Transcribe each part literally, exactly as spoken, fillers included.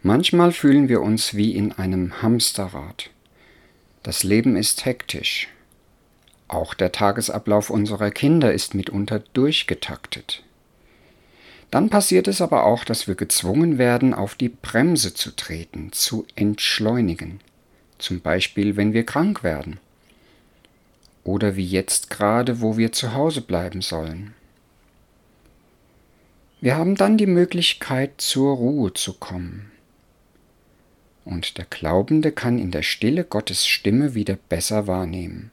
Manchmal fühlen wir uns wie in einem Hamsterrad. Das Leben ist hektisch. Auch der Tagesablauf unserer Kinder ist mitunter durchgetaktet. Dann passiert es aber auch, dass wir gezwungen werden, auf die Bremse zu treten, zu entschleunigen. Zum Beispiel, wenn wir krank werden. Oder wie jetzt gerade, wo wir zu Hause bleiben sollen. Wir haben dann die Möglichkeit, zur Ruhe zu kommen. Und der Glaubende kann in der Stille Gottes Stimme wieder besser wahrnehmen.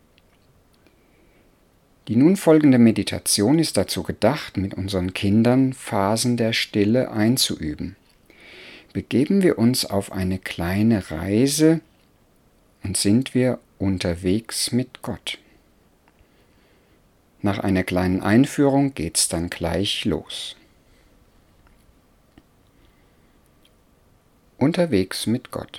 Die nun folgende Meditation ist dazu gedacht, mit unseren Kindern Phasen der Stille einzuüben. Begeben wir uns auf eine kleine Reise und sind wir unterwegs mit Gott. Nach einer kleinen Einführung geht's dann gleich los. Unterwegs mit Gott.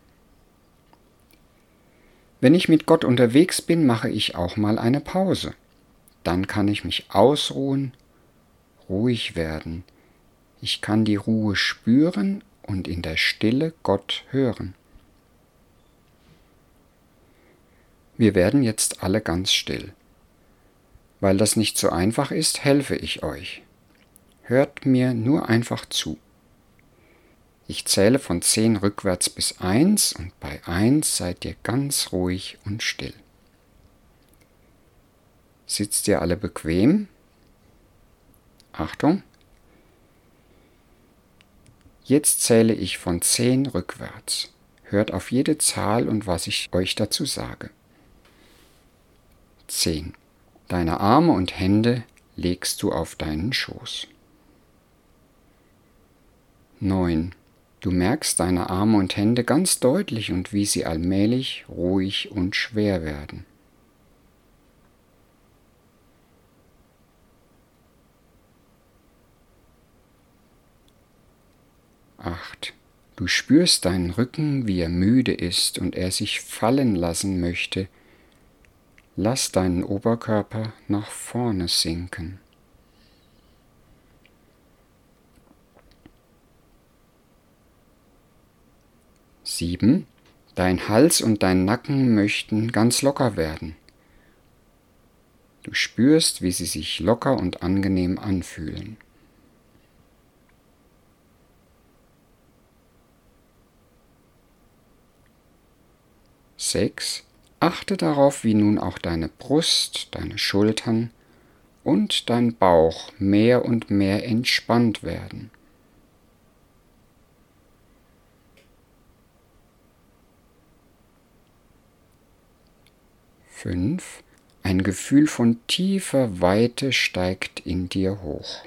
Wenn ich mit Gott unterwegs bin, mache ich auch mal eine Pause. Dann kann ich mich ausruhen, ruhig werden. Ich kann die Ruhe spüren und in der Stille Gott hören. Wir werden jetzt alle ganz still. Weil das nicht so einfach ist, helfe ich euch. Hört mir nur einfach zu. Ich zähle von zehn rückwärts bis eins und bei eins seid ihr ganz ruhig und still. Sitzt ihr alle bequem? Achtung! Jetzt zähle ich von zehn rückwärts. Hört auf jede Zahl und was ich euch dazu sage. zehn. Deine Arme und Hände legst du auf deinen Schoß. neun. Du merkst deine Arme und Hände ganz deutlich und wie sie allmählich ruhig und schwer werden. acht. Du spürst deinen Rücken, wie er müde ist und er sich fallen lassen möchte. Lass deinen Oberkörper nach vorne sinken. sieben. Dein Hals und dein Nacken möchten ganz locker werden. Du spürst, wie sie sich locker und angenehm anfühlen. sechs. Achte darauf, wie nun auch deine Brust, deine Schultern und dein Bauch mehr und mehr entspannt werden. fünf. Ein Gefühl von tiefer Weite steigt in dir hoch.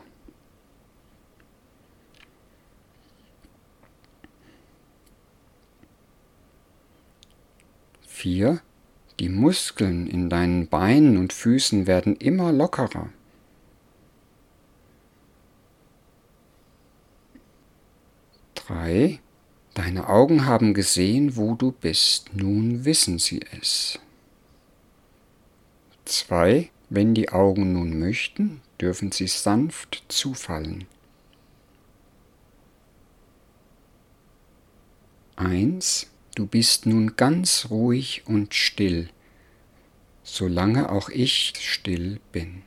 vier. Die Muskeln in deinen Beinen und Füßen werden immer lockerer. drei. Deine Augen haben gesehen, wo du bist. Nun wissen sie es. zwei. Wenn die Augen nun möchten, dürfen sie sanft zufallen. eins. Du bist nun ganz ruhig und still, solange auch ich still bin.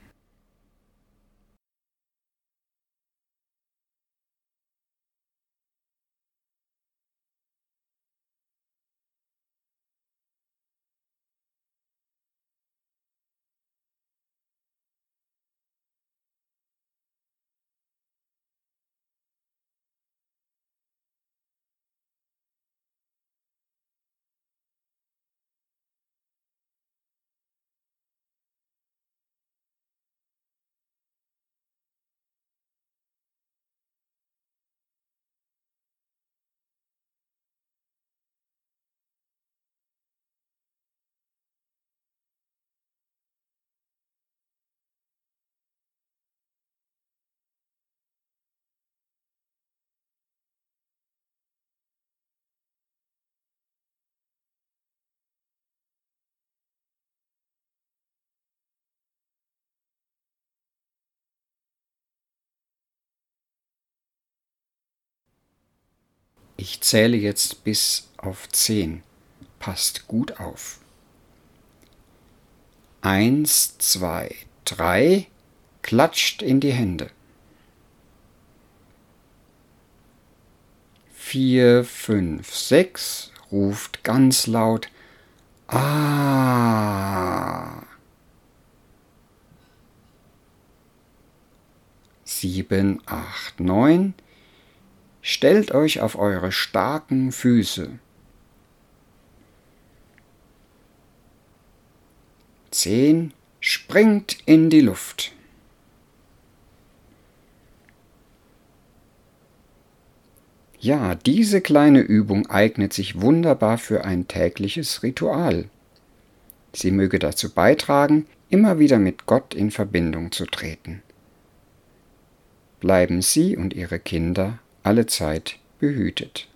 Ich zähle jetzt bis auf zehn. Passt gut auf. Eins, zwei, drei, klatscht in die Hände. Vier, fünf, sechs, ruft ganz laut Ah. Sieben, acht, neun, stellt euch auf eure starken Füße. Zehn, springt in die Luft. Ja, diese kleine Übung eignet sich wunderbar für ein tägliches Ritual. Sie möge dazu beitragen, immer wieder mit Gott in Verbindung zu treten. Bleiben Sie und Ihre Kinder allezeit behütet.